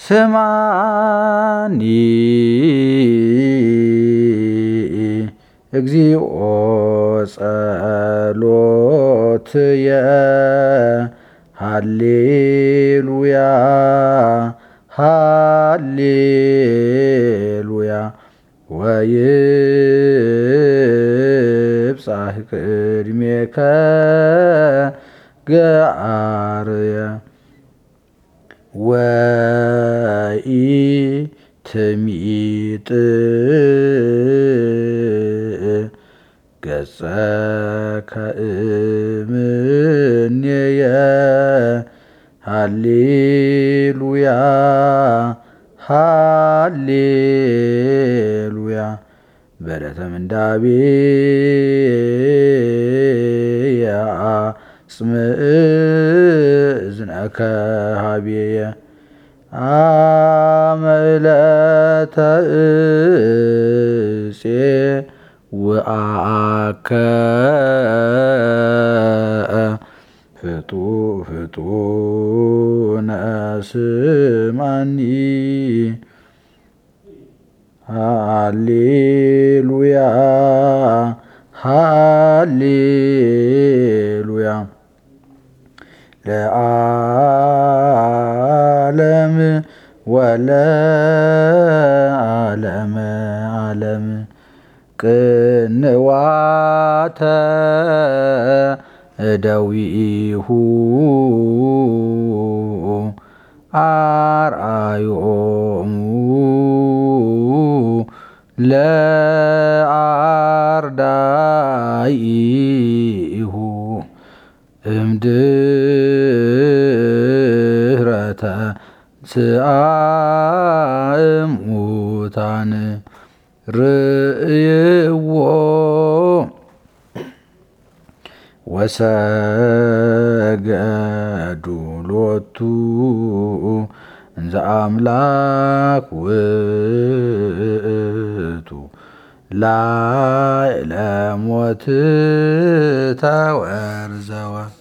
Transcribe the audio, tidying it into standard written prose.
ስማኒ እግዚኦ ጸሎትየ ሃሌሉያ ሃሌሉያ ወይብጻሕ ቅድሜከ ገአርየ ወኢትሚጥእ ገጸከ እምኔየ ሃሌሉያ ሃሌሉያ በለተ ምንዳቤየ አጽምዕ እዝነከ ሀቤየ አመ ዕለተ ዕፄ ወአከ ፍጡነ ስማኒ ሃሌሉያ ሃሌሉያ ለዓለም ወለዓለመ ዓለም ቅንዋተ እደዊሁ አርአዮሙ ለአርዳኢሁ እምድኅረ ተንሥአ እሙታን ርእይዎ ወሰገዱ ሎቱ እንዘ አምላክ ውእቱ ላዕለ ሞት ተወርዘወ